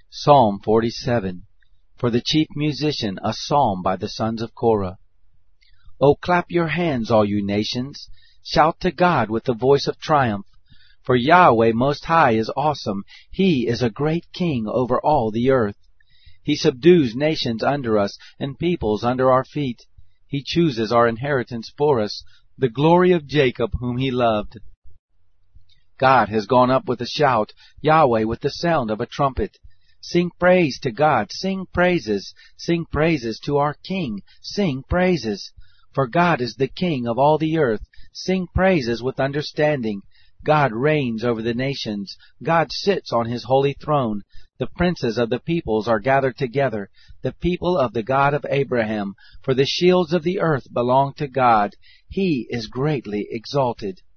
Psalm 47. For the chief musician, a psalm by the sons of Korah. O clap your hands, all you nations. Shout to God with the voice of triumph. For Yahweh Most High is awesome. He is a great king over all the earth. He subdues nations under us and peoples under our feet. He chooses our inheritance for us, the glory of Jacob whom he loved. God has gone up with a shout, Yahweh with the sound of a trumpet. Sing praise to God, sing praises to our King, sing praises. For God is the King of all the earth, sing praises with understanding. God reigns over the nations, God sits on his holy throne. The princes of the peoples are gathered together, the people of the God of Abraham. For the shields of the earth belong to God, he is greatly exalted.